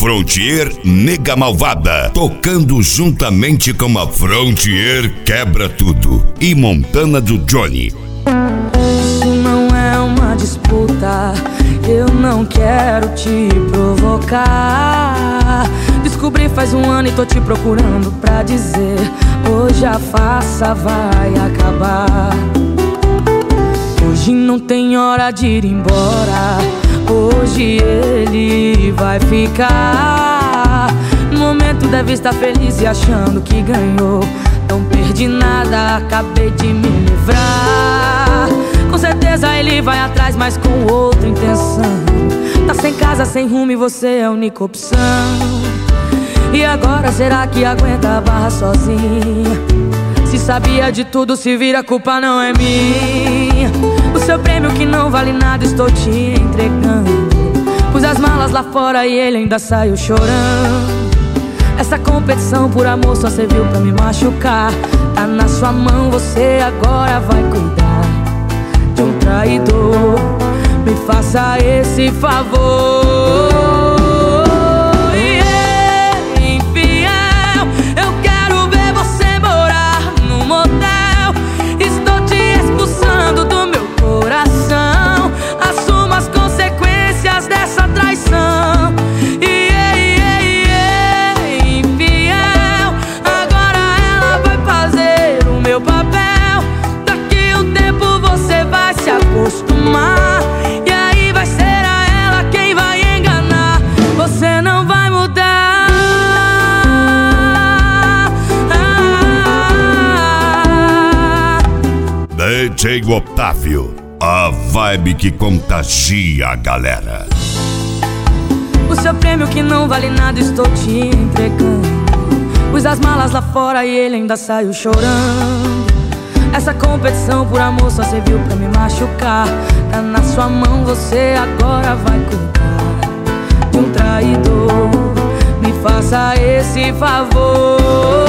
Frontier Nega Malvada, tocando juntamente com a Frontier Quebra Tudo e Montana do Johnny. Isso não é uma disputa, eu não quero te provocar. Descobri faz um ano e tô te procurando pra dizer: hoje a farsa vai acabar. Hoje não tem hora de ir embora, hoje ele vai ficar. No momento deve estar feliz e achando que ganhou. Não perdi nada, acabei de me livrar. Com certeza ele vai atrás, mas com outra intenção. Tá sem casa, sem rumo e você é a única opção. E agora será que aguenta a barra sozinha? Se sabia de tudo, se vira, a culpa não é minha. O seu prêmio que não vale nada estou te entregando. Pus as malas lá fora e ele ainda saiu chorando. Essa competição por amor só serviu pra me machucar. Tá na sua mão, você agora vai cuidar de um traidor. Me faça esse favor. E aí vai ser a ela quem vai enganar. Você não vai mudar. DJ Otávio, a vibe que contagia a galera. O seu prêmio que não vale nada estou te entregando. Pus as malas lá fora e ele ainda saiu chorando. Essa competição por amor só serviu pra me machucar. Tá na sua mão, você agora vai cuidar de um traidor. Me faça esse favor.